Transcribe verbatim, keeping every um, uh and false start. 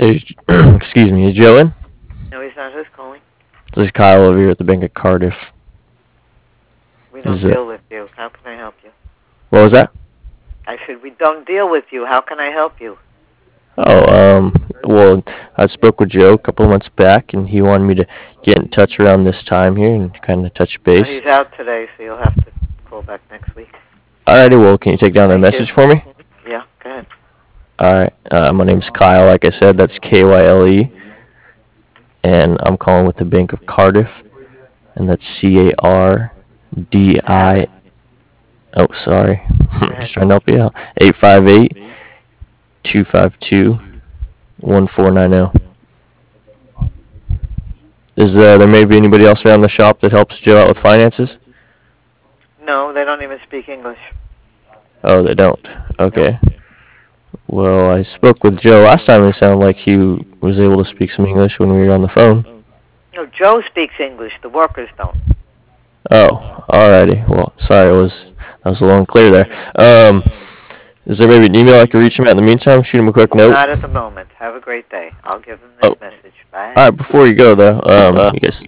Is, excuse me, is Joe in? No, he's not. Who's calling? This is Kyle over here at the Bank of Cardiff. We don't Is it? deal with you. How can I help you? What was that? I said we don't deal with you. How can I help you? Oh, um, well, I spoke with Joe a couple of months back, and he wanted me to get in touch around this time here and kind of touch Uh, base. he's out today, so you'll have to call back next week. Alrighty, well, can you take down a Thank you. message for me? Yeah, go ahead. Alright, uh, my name's Kyle, like I said, that's K Y L E, and I'm calling with the Bank of Cardiff, and that's C A R D I have it. I. Oh, sorry. Go ahead. Just trying to help you out. eight five eight, two five two, one four nine zero. Is uh, there maybe anybody else around the shop that helps Joe out with finances? No, they don't even speak English. Oh, they don't. Nope. Okay. Well, I spoke with Joe last time. It sounded like he was able to speak some English when we were on the phone. No, Joe speaks English. The workers don't. Oh, alrighty. Well, sorry, it was that was a little unclear there. Um, is there maybe an email I could reach him at in the meantime? Shoot him a quick note. Not at the moment. Have a great day. I'll give him this Oh, message. Bye. alright. Before you go though, um, you guys.